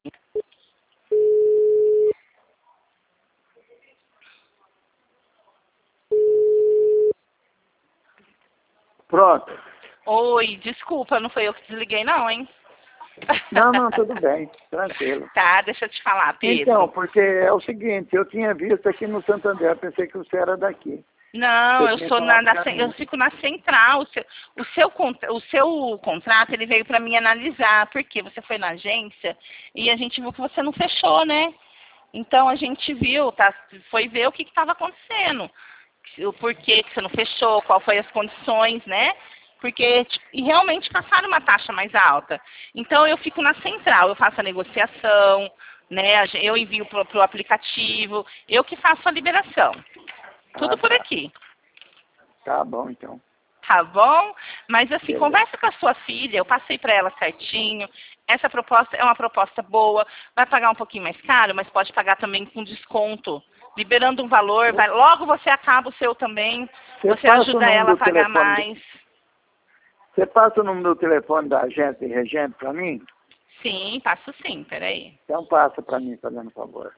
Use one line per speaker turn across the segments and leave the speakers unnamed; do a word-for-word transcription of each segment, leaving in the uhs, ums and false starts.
Pronto.
Oi, desculpa, não foi eu que desliguei não, hein?
Não, não, tudo bem, tranquilo.
Tá, deixa eu te falar, Pedro.
Então, porque é o seguinte, eu tinha visto aqui no Santander, pensei que você era daqui.
Não,
Você
eu
tinha
sou na,
falado
na
pra
cen-
mim.
eu fico na central. O seu, o seu, contra- o seu contrato, ele veio para mim analisar, porque você foi na agência e a gente viu que você não fechou, né? Então a gente viu, tá, foi ver o que estava acontecendo, o porquê que você não fechou, qual foi as condições, né? Porque t- e realmente passaram uma taxa mais alta. Então eu fico na central, eu faço a negociação, né? a gen- Eu envio pro, pro aplicativo, eu que faço a liberação. Tudo
Ah,
por
tá.
aqui.
Tá bom, então.
Tá bom? Mas assim,
Beleza.
conversa com a sua filha, eu passei para ela certinho. Essa proposta é uma proposta boa, vai pagar um pouquinho mais caro, mas pode pagar também com desconto. Liberando um valor, vai, logo você acaba o seu também, você
passa o
ajuda
número
ela a
do
pagar
telefone do-
mais.
Você passa o número do telefone da agência e regente para mim?
Sim, passo sim, peraí.
Então passa para mim, fazendo favor.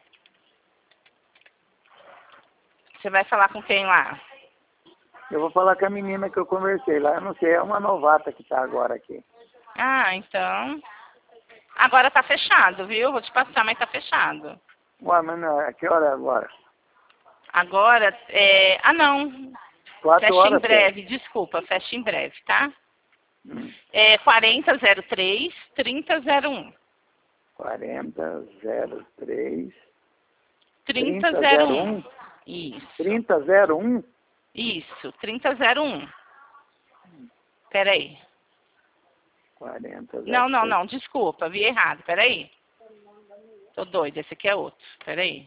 Você vai falar com quem lá?
Eu vou falar com a menina que eu conversei lá. Eu não sei, é uma novata que está agora aqui.
Ah, então. Agora tá fechado, viu? Vou te passar, mas tá fechado.
Ué, mas não, a que hora é agora?
Agora, é... ah não,
Quatro
fecha em
horas,
breve, desculpa, fecha em breve, tá?
Hum.
É quarenta zero três, trinta zero um.
quarenta, zero três,
trinta
trinta,
zero
zero
um.
um.
Isso,
trinta, zero um.
isso, trinta zero um. Peraí.
quarenta, zero
Não, não,
três.
não, desculpa, vi errado, peraí. Tô doida, esse aqui é outro, peraí.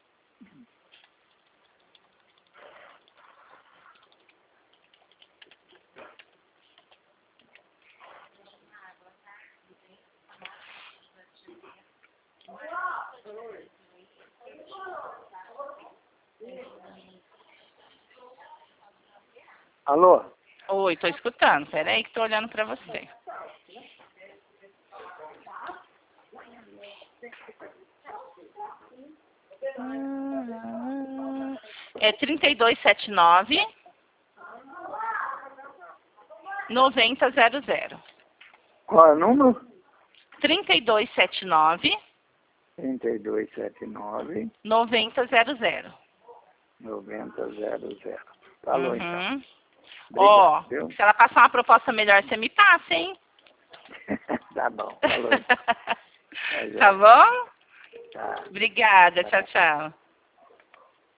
Alô?
Oi, tô escutando, peraí que tô olhando pra você. É trinta e dois setenta e nove, noventa zero zero.
Qual é o número?
trinta e dois setenta e nove,
trinta e dois setenta e nove,
noventa zero zero.
noventa zero zero. Falou, então.
Uhum.
Obrigado,
Ó,
viu?
se ela passar uma proposta melhor, você me passa, hein?
Tá bom, falou.
Tá bom?
Tá.
Obrigada, tchau, tchau.